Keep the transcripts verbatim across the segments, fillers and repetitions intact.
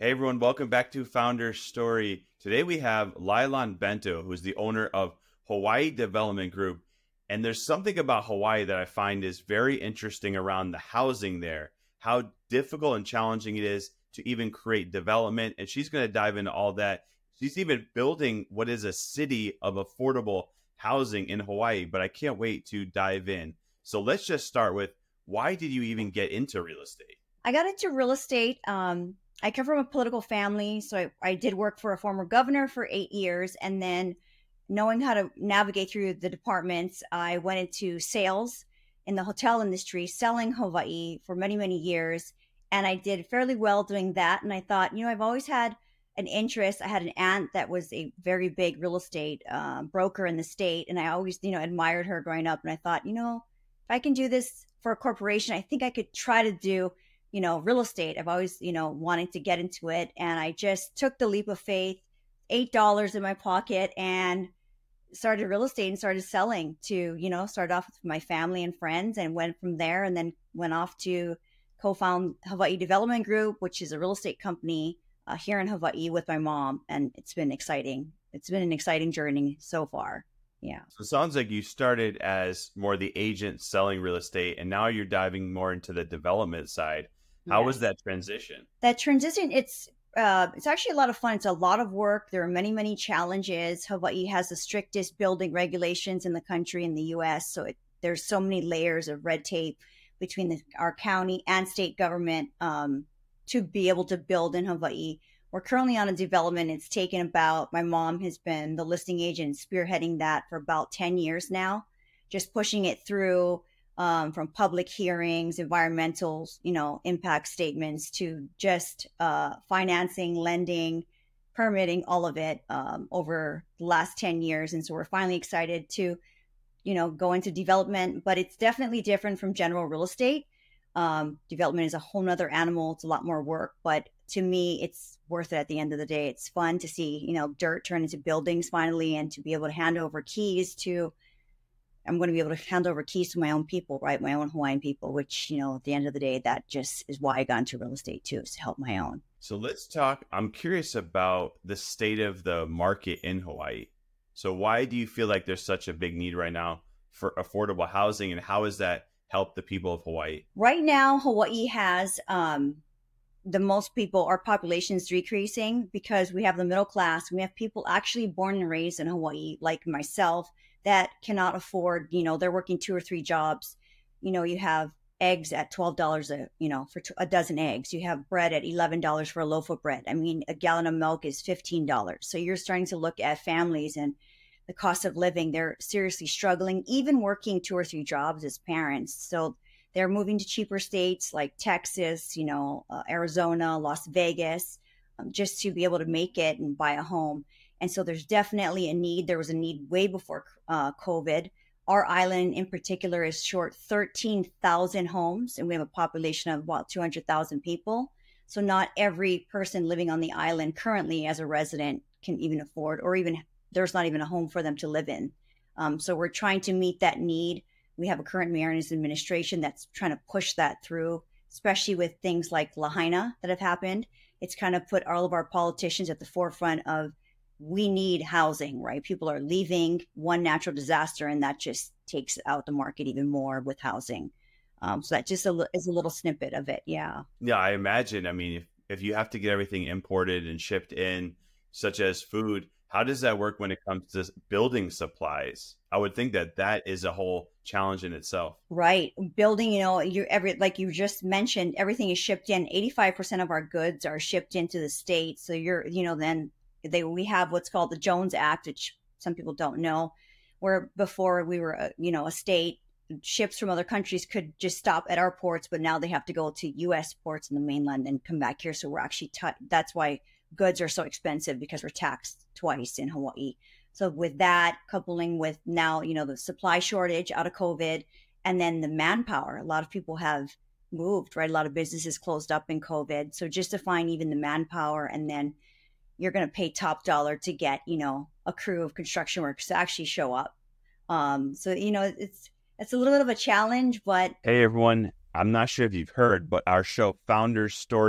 Hey everyone, welcome back to Founder's Story. Today we have Lailan Bento, who's the owner of Hawaii Development Group. And there's something about Hawaii that I find is very interesting around the housing there, how difficult and challenging it is to even create development. And she's going to dive into all that. She's even building what is a city of affordable housing in Hawaii, but I can't wait to dive in. So let's just start with, why did you even get into real estate? I got into real estate. Um, I come from a political family, so I, I did work for a former governor for eight years. And then knowing how to navigate through the departments, I went into sales in the hotel industry, selling Hawaii for many, many years. And I did fairly well doing that. And I thought, you know, I've always had an interest. I had an aunt that was a very big real estate uh, broker in the state. And I always, you know, admired her growing up. And I thought, you know, if I can do this for a corporation, I think I could try to do you know, real estate. I've always, you know, wanted to get into it. And I just took the leap of faith, eight dollars in my pocket, and started real estate and started selling to, you know, started off with my family and friends and went from there, and then went off to co-found Hawaii Development Group, which is a real estate company uh, here in Hawaii with my mom. And it's been exciting. It's been an exciting journey so far. Yeah. So it sounds like you started as more the agent selling real estate, and now you're diving more into the development side. How Yes. was that transition? That transition, it's uh, it's actually a lot of fun. It's a lot of work. There are many, many challenges. Hawaii has the strictest building regulations in the country, in the U S. So it, there's so many layers of red tape between the, our county and state government um, to be able to build in Hawaii. We're currently on a development. It's taken about, my mom has been the listing agent spearheading that for about ten years now, just pushing it through um, from public hearings, environmental, you know, impact statements to just uh, financing, lending, permitting, all of it um, over the last ten years. And so we're finally excited to, you know, go into development, but it's definitely different from general real estate. Um, development is a whole nother animal. It's a lot more work, but to me, it's worth it at the end of the day. It's fun to see, you know, dirt turn into buildings finally, and to be able to hand over keys to, I'm going to be able to hand over keys to my own people, right? My own Hawaiian people, which, you know, at the end of the day, that just is why I got into real estate too, is to help my own. So let's talk. I'm curious about the state of the market in Hawaii. So why do you feel like there's such a big need right now for affordable housing, and how has that helped the people of Hawaii? Right now, Hawaii has um, the most people, our population is decreasing because we have the middle class. We have people actually born and raised in Hawaii, like myself, that cannot afford, you know, they're working two or three jobs. You know, you have eggs at twelve dollars a, you know, for a dozen eggs. You have bread at eleven dollars for a loaf of bread. I mean, a gallon of milk is fifteen dollars. So you're starting to look at families and the cost of living. They're seriously struggling, even working two or three jobs as parents. So they're moving to cheaper states like Texas, you know, uh, Arizona, Las Vegas, um, just to be able to make it and buy a home. And so there's definitely a need. There was a need way before uh, COVID. Our island in particular is short thirteen thousand homes, and we have a population of about two hundred thousand people. So not every person living on the island currently as a resident can even afford, or even there's not even a home for them to live in. Um, so we're trying to meet that need. We have a current mayor and his administration that's trying to push that through, especially with things like Lahaina that have happened. It's kind of put all of our politicians at the forefront of, we need housing, right? People are leaving one natural disaster, and that just takes out the market even more with housing. Um, so that just a, is a little snippet of it. Yeah. Yeah, I imagine. I mean, if, if you have to get everything imported and shipped in, such as food, how does that work when it comes to building supplies? I would think that that is a whole challenge in itself. Right. Building, you know, you every like you just mentioned, everything is shipped in. eighty-five percent of our goods are shipped into the state. So you're, you know, then they we have what's called the Jones Act, which some people don't know, where before we were, a, you know, a state, ships from other countries could just stop at our ports, but now they have to go to U S ports in the mainland and come back here. So we're actually, t- that's why goods are so expensive, because we're taxed twice in Hawaii. So with that, coupling with now, you know, the supply shortage out of COVID, and then the manpower, a lot of people have moved, right? A lot of businesses closed up in COVID. So just to find even the manpower, and then you're going to pay top dollar to get, you know, a crew of construction workers to actually show up. Um, so, you know, it's, it's a little bit of a challenge, but. Hey, everyone. I'm not sure if you've heard, but our show Founder's Story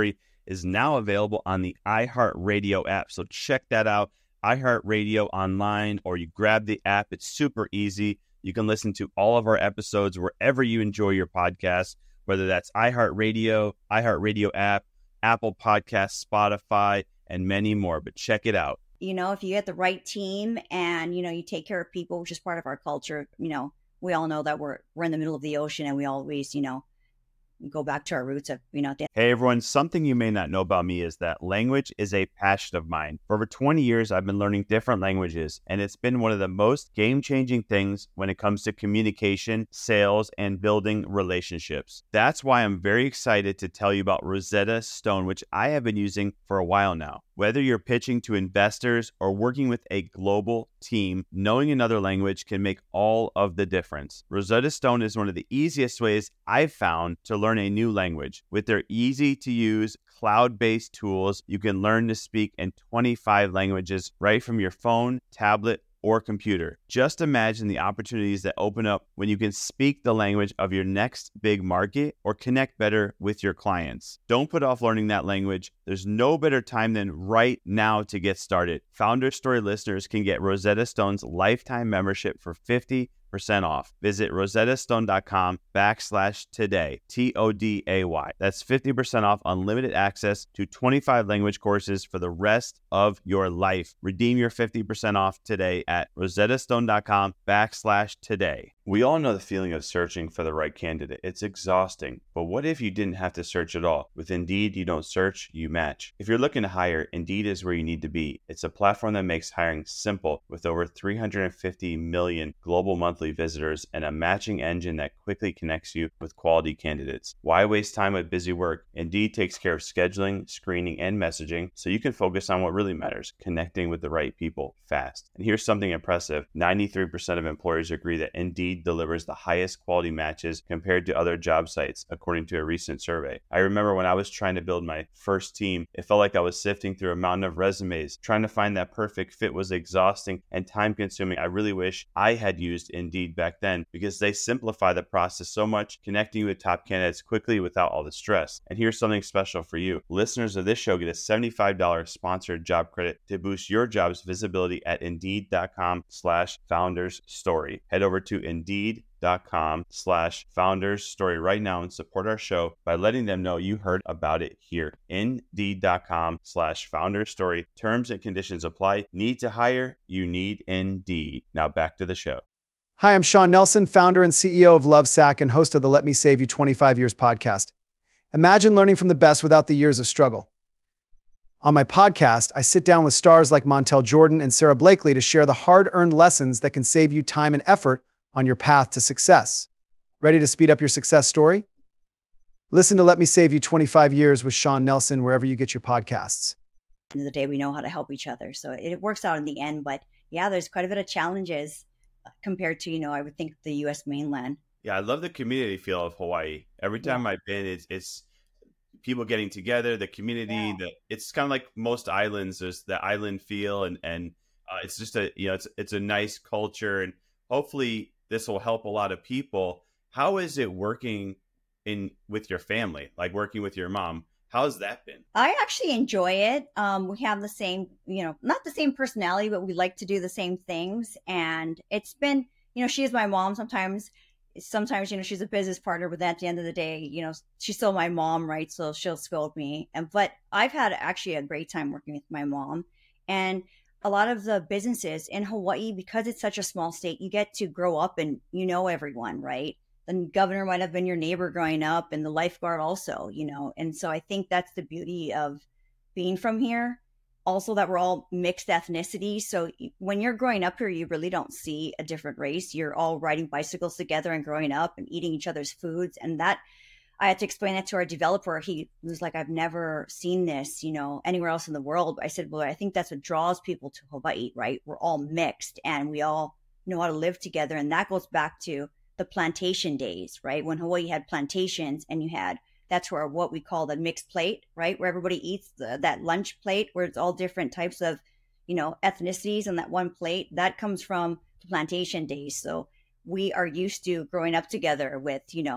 is now available on the iHeartRadio app. So check that out, iHeartRadio online, or you grab the app. It's super easy. You can listen to all of our episodes wherever you enjoy your podcasts, whether that's iHeartRadio, iHeartRadio app, Apple Podcasts, Spotify, and many more. But check it out. You know, if you get the right team and, you know, you take care of people, which is part of our culture, you know, we all know that we're we're in the middle of the ocean and we always, you know, go back to our roots of, you know. Hey, everyone. Something you may not know about me is that language is a passion of mine. For over twenty years, I've been learning different languages, and it's been one of the most game-changing things when it comes to communication, sales, and building relationships. That's why I'm very excited to tell you about Rosetta Stone, which I have been using for a while now. Whether you're pitching to investors or working with a global team, knowing another language can make all of the difference. Rosetta Stone is one of the easiest ways I've found to learn a new language. With their easy-to-use, cloud-based tools, you can learn to speak in twenty-five languages right from your phone, tablet, or computer. Just imagine the opportunities that open up when you can speak the language of your next big market or connect better with your clients. Don't put off learning that language. There's no better time than right now to get started. Founder Story listeners can get Rosetta Stone's lifetime membership for fifty percent off. Visit rosettastone.com backslash today, T O D A Y. That's fifty percent off unlimited access to twenty-five language courses for the rest of your life. Redeem your fifty percent off today at rosettastone.com backslash today. We all know the feeling of searching for the right candidate. It's exhausting. But what if you didn't have to search at all? With Indeed, you don't search, you match. If you're looking to hire, Indeed is where you need to be. It's a platform that makes hiring simple with over three hundred fifty million global monthly visitors and a matching engine that quickly connects you with quality candidates. Why waste time with busy work? Indeed takes care of scheduling, screening, and messaging so you can focus on what really matters, connecting with the right people fast. And here's something impressive. ninety-three percent of employers agree that Indeed delivers the highest quality matches compared to other job sites, according to a recent survey. I remember when I was trying to build my first team, it felt like I was sifting through a mountain of resumes. Trying to find that perfect fit was exhausting and time consuming. I really wish I had used Indeed back then because they simplify the process so much, connecting you with top candidates quickly without all the stress. And here's something special for you. Listeners of this show get a seventy-five dollars sponsored job credit to boost your job's visibility at indeed.com slash founders story. Head over to indeed.com slash founders story right now and support our show by letting them know you heard about it here. Indeed.com slash founders story. Terms and conditions apply. Need to hire? You need Indeed. Now back to the show. Hi, I'm Sean Nelson, founder and C E O of Lovesac and host of the Let Me Save You twenty-five Years podcast. Imagine learning from the best without the years of struggle. On my podcast, I sit down with stars like Montel Jordan and Sarah Blakely to share the hard-earned lessons that can save you time and effort on your path to success. Ready to speed up your success story? Listen to Let Me Save You twenty-five Years with Sean Nelson wherever you get your podcasts. At the end of the day, we know how to help each other. So it works out in the end. But yeah, there's quite a bit of challenges compared to, you know, I would think the U S mainland. Yeah, I love the community feel of Hawaii. Every time yeah. I've been, it's, it's people getting together, the community. Yeah. The it's kind of like most islands. There's the island feel, and and uh, it's just a you know it's it's a nice culture, and hopefully this will help a lot of people. How is it working in with your family? Like working with your mom? How's that been? I actually enjoy it. Um, we have the same, you know, not the same personality, but we like to do the same things. And it's been, you know, she is my mom. Sometimes, sometimes, you know, she's a business partner, but at the end of the day, you know, she's still my mom, right? So she'll scold me. And, but I've had actually a great time working with my mom. And a lot of the businesses in Hawaii, because it's such a small state, you get to grow up and you know everyone, right? The governor might have been your neighbor growing up, and the lifeguard also, you know. And so I think that's the beauty of being from here. Also, that we're all mixed ethnicity. So when you're growing up here, you really don't see a different race. You're all riding bicycles together and growing up and eating each other's foods. And that, I had to explain that to our developer. He was like, I've never seen this, you know, anywhere else in the world. I said, well, I think that's what draws people to Hawaii, right? We're all mixed and we all know how to live together. And that goes back to the plantation days, right? When Hawaii had plantations and you had, that's where what we call the mixed plate, right? Where everybody eats the, that lunch plate where it's all different types of, you know, ethnicities on that one plate. That comes from the plantation days. So we are used to growing up together with, you know,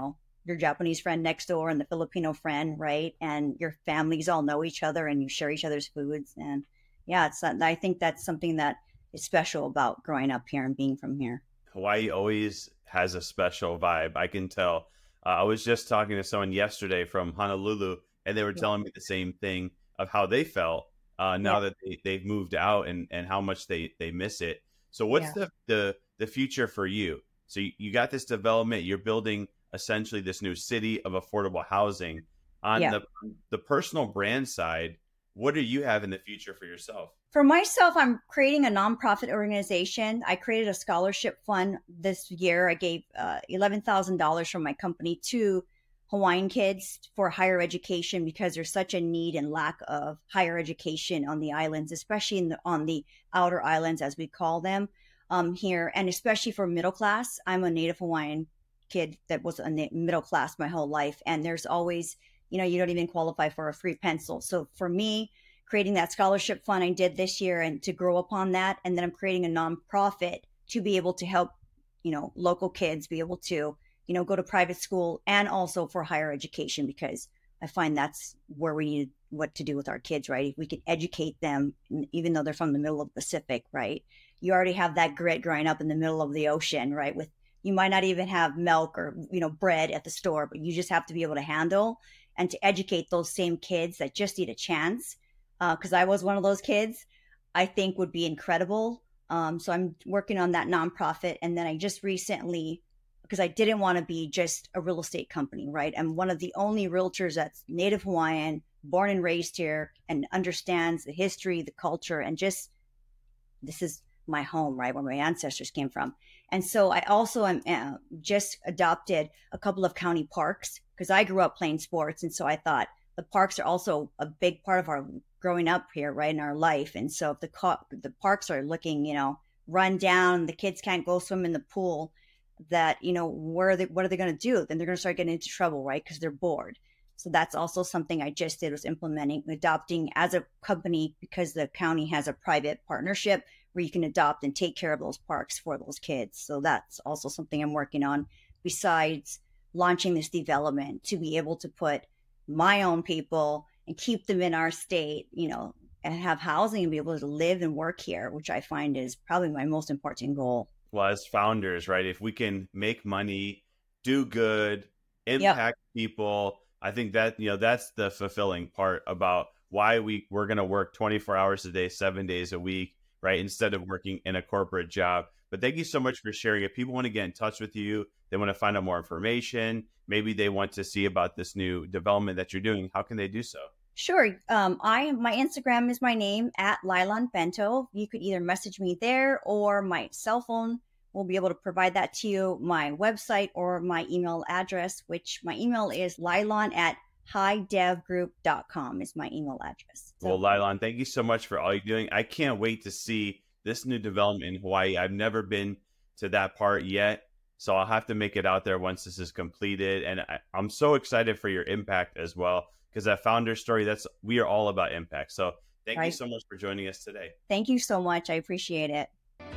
your Japanese friend next door and the Filipino friend, right? And your families all know each other and you share each other's foods. And yeah, it's I think that's something that is special about growing up here and being from here. Hawaii always has a special vibe. I can tell. Uh, I was just talking to someone yesterday from Honolulu, and they were yeah. telling me the same thing of how they felt uh, now yeah. that they, they've moved out and, and how much they, they miss it. So what's yeah. the, the the future for you? So you, you got this development, you're building essentially this new city of affordable housing. On yeah. the the personal brand side, what do you have in the future for yourself? For myself, I'm creating a nonprofit organization. I created a scholarship fund this year. I gave uh, eleven thousand dollars from my company to Hawaiian kids for higher education because there's such a need and lack of higher education on the islands, especially in the, on the outer islands, as we call them um, here, and especially for middle class. I'm a Native Hawaiian kid that was a middle class my whole life, and there's always, you know, you don't even qualify for a free pencil. So for me, creating that scholarship fund I did this year and to grow upon that, and then I'm creating a nonprofit to be able to help, you know, local kids be able to, you know, go to private school and also for higher education, because I find that's where we need what to do with our kids, right? If we can educate them, even though they're from the middle of the Pacific, right? You already have that grit growing up in the middle of the ocean, right? With you might not even have milk or, you know, bread at the store, but you just have to be able to handle and to educate those same kids that just need a chance. Because uh, I was one of those kids, I think would be incredible. Um, so I'm working on that nonprofit. And then I just recently, because I didn't want to be just a real estate company, right? I'm one of the only realtors that's Native Hawaiian, born and raised here, and understands the history, the culture, and just, this is my home, right? Where my ancestors came from. And so I also am uh, just adopted a couple of county parks because I grew up playing sports. And so I thought the parks are also a big part of our growing up here, right, in our life. And so if the co- the parks are looking, you know, run down, the kids can't go swim in the pool, that, you know, where are they, what are they going to do? Then they're going to start getting into trouble, right? Because they're bored. So that's also something I just did, was implementing, adopting as a company, because the county has a private partnership where you can adopt and take care of those parks for those kids. So that's also something I'm working on, besides launching this development, to be able to put my own people and keep them in our state, you know, and have housing and be able to live and work here, which I find is probably my most important goal. Well, as founders, right, if we can make money, do good, impact yep. people, I think that, you know, that's the fulfilling part about why we, we're going to work twenty-four hours a day, seven days a week, right, instead of working in a corporate job. But thank you so much for sharing. If people want to get in touch with you, they want to find out more information, maybe they want to see about this new development that you're doing, how can they do so? Sure. Um, I my Instagram is my name, at Lailan Bento. You could either message me there, or my cell phone will be able to provide that to you, my website, or my email address, which my email is Lailan at high dev group dot com is my email address. So, well, Lailan, thank you so much for all you're doing. I can't wait to see this new development in Hawaii. I've never been to that part yet, so I'll have to make it out there once this is completed. And I, I'm so excited for your impact as well, because that founder story, that's, we are all about impact. So thank right. you so much for joining us today. Thank you so much. I appreciate it.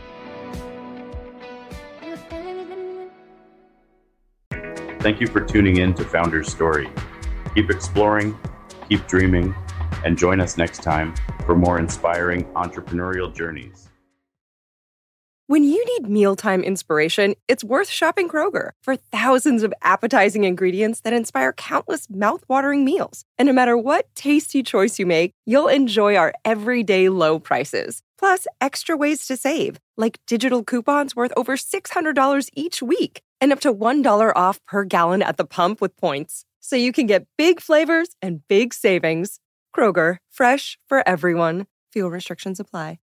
Thank you for tuning in to Founder's Story. Keep exploring, keep dreaming, and join us next time for more inspiring entrepreneurial journeys. When you need mealtime inspiration, it's worth shopping Kroger for thousands of appetizing ingredients that inspire countless mouthwatering meals. And no matter what tasty choice you make, you'll enjoy our everyday low prices. Plus, extra ways to save, like digital coupons worth over six hundred dollars each week and up to one dollar off per gallon at the pump with points. So you can get big flavors and big savings. Kroger, fresh for everyone. Fuel restrictions apply.